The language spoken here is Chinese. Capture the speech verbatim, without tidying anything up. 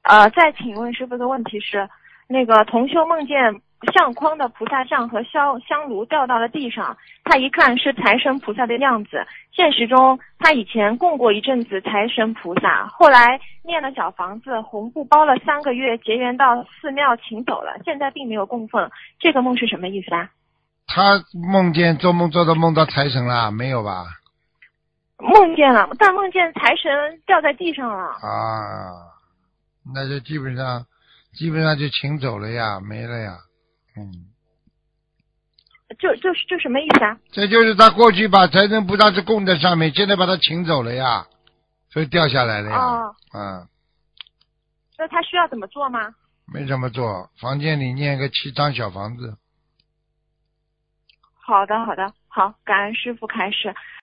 呃，再请问师傅的问题是，那个同修梦见相框的菩萨像和香香炉掉到了地上，他一看是财神菩萨的样子。现实中他以前供过一阵子财神菩萨，后来念了小房子，红布包了三个月，结缘到寺庙请走了，现在并没有供奉。这个梦是什么意思啊？ 他梦见做梦做到梦到财神了没有吧？ 梦见了，但梦见财神掉在地上了。 啊，那就基本上基本上就请走了呀，没了呀。嗯， 就就是就什么意思啊？ 这就是他过去把财神菩萨是供在上面，现在把他请走了呀，所以掉下来了呀。 哦， 嗯， 那他需要怎么做吗？ 没怎么做，房间里念个七张小房子。 好的好的，好，感恩师父开示。